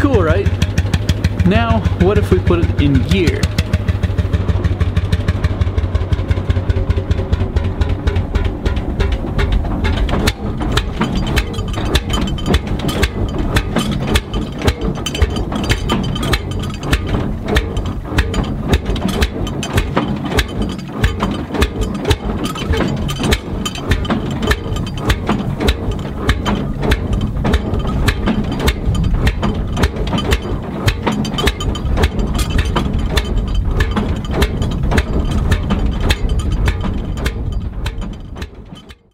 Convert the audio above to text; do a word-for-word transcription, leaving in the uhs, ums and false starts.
cool, right? Now, what if we put it in gear?